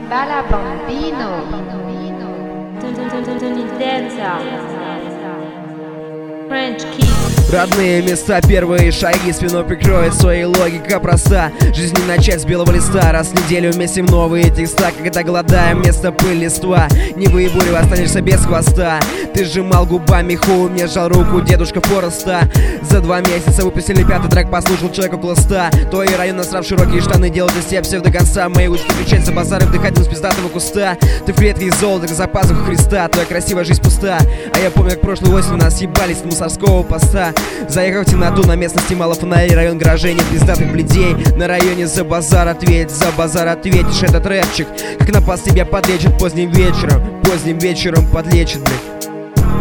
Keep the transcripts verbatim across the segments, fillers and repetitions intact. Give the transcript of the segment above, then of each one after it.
Bala Bambino. French Kiss. Родные места, первые шаги, спину прикроет своей логика проста. Жизнь не начать с белого листа, раз в неделю вместе в новые текста. Когда голодаем, вместо пыль листва, не выебуривай, останешься без хвоста. Ты сжимал губами хуй, мне сжал руку дедушка Фореста. За два месяца выпустили пятый трек, послушал человек около ста. Твои районы, насрав широкие штаны, делают из тебя всех до конца. Мои учат кричать за базары, вдыхать из пиздатого куста. Ты в клетке из золота, как за пазуху Христа. Твоя красивая жизнь пуста. А я помню, как прошлой осенью нас ебались с мусорского поста. Заехав в темноту, на местности мало фонарей, район гаражей, нет пиздатых бледей. На районе за базар ответь, за базар ответишь. Этот рэпчик, как напас, тебя подлечит поздним вечером. Поздним вечером подлечит, блядь.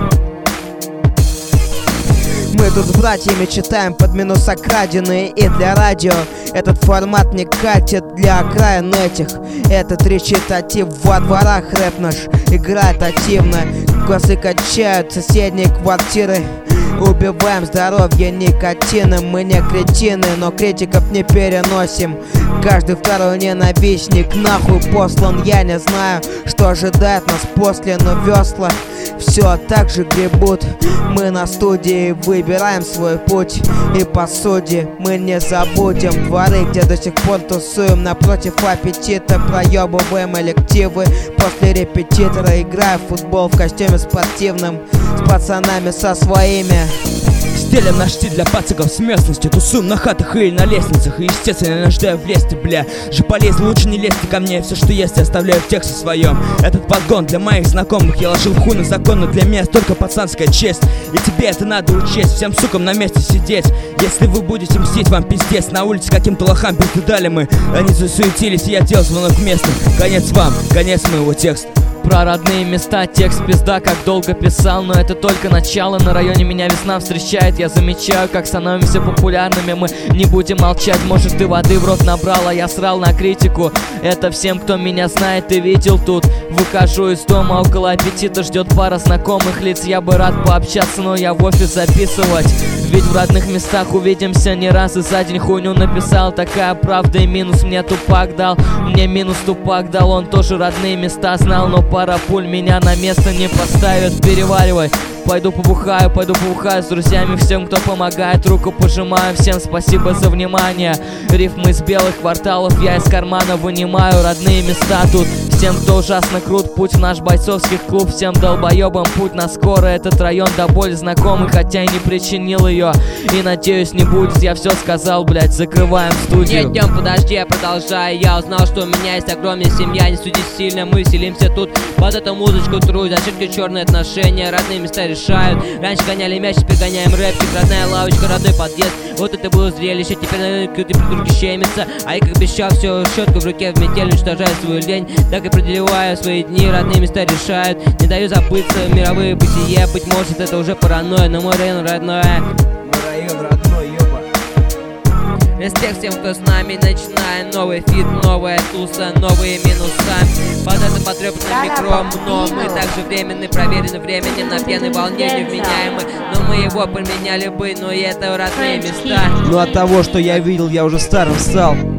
Мы тут с братьями читаем под минус окраденные, и для радио этот формат не катит для окраин этих. Этот речитатив во дворах рэп наш играет активно. Косы качают соседние квартиры. Убиваем здоровье никотином. Мы не кретины, но критиков не переносим. Каждый второй ненавистник нахуй послан. Я не знаю, что ожидает нас после, но весла все так же гребут. Мы на студии выбираем свой путь, и по сути мы не забудем дворы, где до сих пор тусуем напротив аппетита. Проебываем элективы после репетитора, играя в футбол в костюме спортивном с пацанами со своими. Стелем наш стиль для пациков с местности. Тусуем на хатах и на лестницах. И естественно я нуждаю в лесте, бля. Же полезно, лучше не лезьте ко мне. Все, что есть, я оставляю в тексте своем. Этот подгон для моих знакомых. Я ложил хуй на закон, но для меня только пацанская честь. И тебе это надо учесть, всем сукам на месте сидеть. Если вы будете мстить, вам пиздец. На улице каким-то лохам пизды дали мы. Они засуетились, и я делал звонок местным. Конец вам, конец моего текста. Про родные места текст пизда, как долго писал, но это только начало. На районе меня весна встречает, я замечаю, как становимся популярными. Мы не будем молчать, может ты воды в рот набрал, а я срал на критику. Это всем, кто меня знает и видел тут. Выхожу из дома, около аппетита ждет пара знакомых лиц. Я бы рад пообщаться, но я в офис записывать. Ведь в родных местах увидимся не раз, и за день хуйню написал. Такая правда и минус мне Тупак дал. Мне минус Тупак дал, он тоже родные места знал. Но пара пуль меня на место не поставит. Переваривай. Пойду побухаю, пойду побухаю с друзьями, всем, кто помогает, руку пожимаю, всем спасибо за внимание. Рифмы из белых кварталов я из кармана вынимаю, родные места тут. Всем, кто ужасно крут, путь в наш бойцовский клуб. Всем долбоебам путь на скоро, этот район до боли знакомый, хотя и не причинил ее. И надеюсь не будет, я все сказал, блять, закрываем студию. Нет, днем подожди, я продолжаю, я узнал, что у меня есть огромная семья. Не суди сильно, мы селимся тут под эту музычку труд. Зачем черные отношения, родные места решают. Раньше гоняли мяч, теперь гоняем рэпчик. Родная лавочка, родной подъезд. Вот это было зрелище, теперь на какие-то придурки щемятся. А я как обещал, все щетка в руке, в метель уничтожаю свою лень. Так и продлеваю свои дни, родные места решают. Не даю забыться, мировые бытие. Быть может это уже паранойя, но мой район родной. Мой район родной, ёба. Респект всем, кто с нами, начиная новый фит, новая туса, новые минуса. Под это потрепанным микром, но мы также временны, проверены временем, на пьяной волне невменяемы. Но мы его поменяли бы, но и это родные места. Но от того, что я видел, я уже старым стал.